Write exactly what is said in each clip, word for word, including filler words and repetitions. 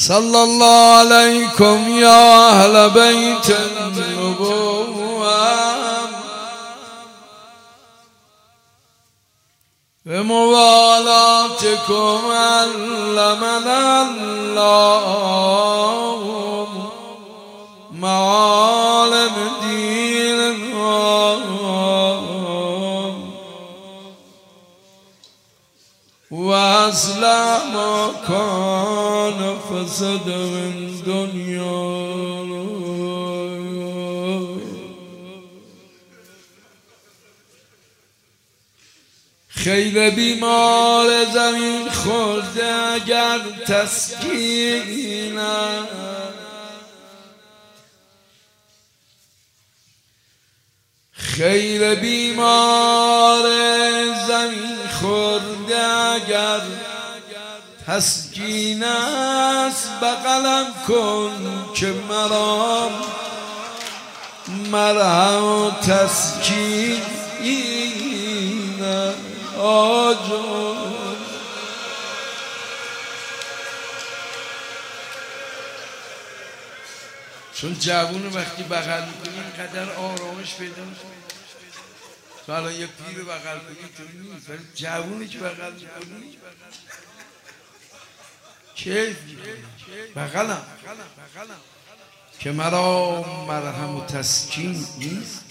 صلى الله عليكم يا أهل بيت النبوة بموالاتكم علمنا الله معالم ديننا وأصلح ما كان فسد من دنيا. خیل بیمار زمین خورده اگر تسکین خیل بیمار زمین خورده اگر تسکین است بغلم کن که مرا مرهم و تسکین آجو. چون جوون وقتی بغل میکنی اینقدر آرامش پیدا میکنی. تو الان یه پیر بغل کنی تو نیست، ولی جوونی که بغل میکنی کیف میکنی. بغلم که مرا مرهم و تسکین نیست.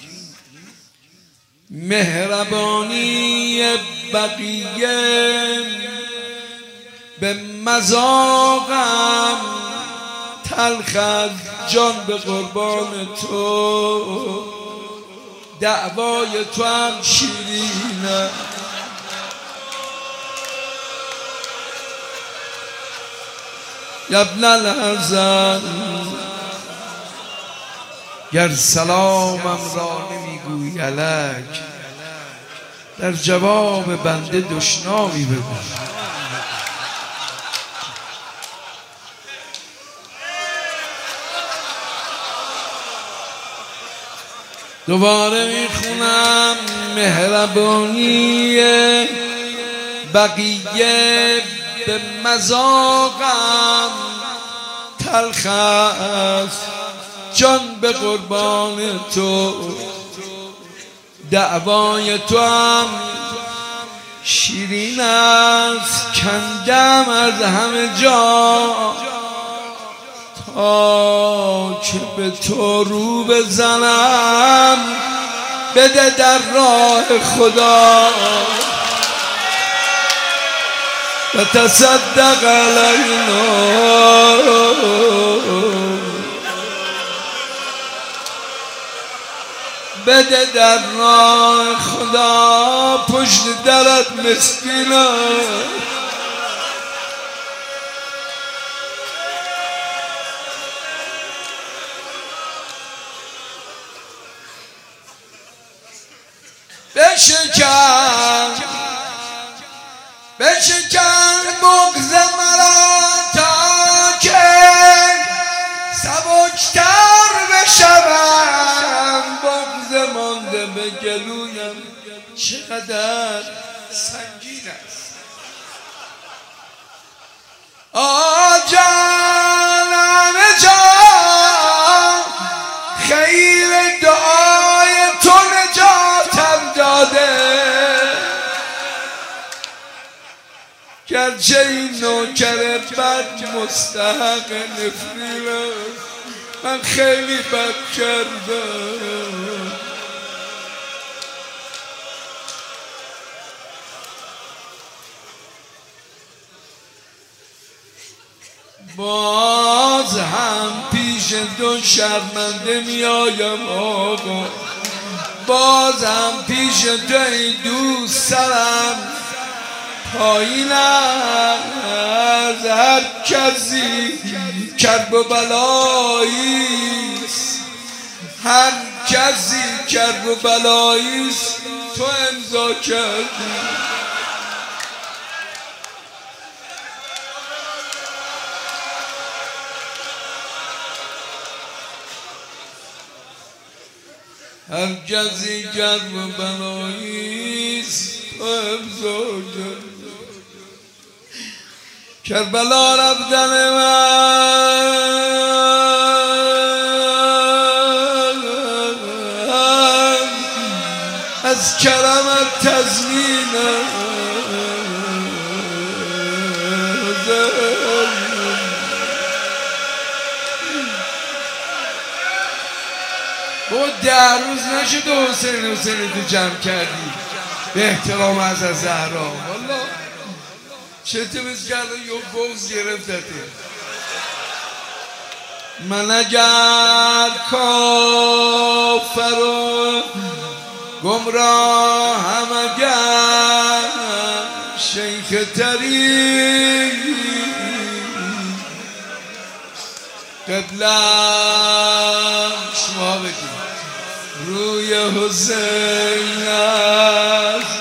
مهربانی بقیه به مذاقم تلخ از جان به قربان تو دعوای تو هم شیرینه. یا ابن الحسن گر سلامم را نمیگوی الک در جواب بنده دشنامی بگو. دوباره میخونم مهربانی بقیه به مذاقم تلخ است جان به قربان تو دعوای تو هم شیرین است. کندم از همه جا تا که به تو رو بزنم بده در راه خدا و تصدق علینا. بده در راه خدا پشت درت مسکینا. بشکن بشکن بغض مرا تا که سبکتر بشوم. بغض مانده به گلویم چقدر سنگین است. آجانم جان خیر دعای تو نجاتم داده. گرچه این نوکر بد مستحق نفرین است من خیلی بد کردم. باز هم پیش تو شرمنده میایم آقا. باز هم پیش تو ای دوست سرم پایین از هر کسی کرب و بلاییست. هر کسی کرب و بلاییست تو امضا کردی. هر کسی کرب و بلاییست تو امضا کردی. کربلا رفتن من بابا ده روز نشد حسین حسین تو جمع کردی به احترام از زهرا. والا چطور بس کرده یه بغض گرفتته. من اگر کافر و گمراه هم اگر شیخ تری قبلش ما بگیم روی حسین است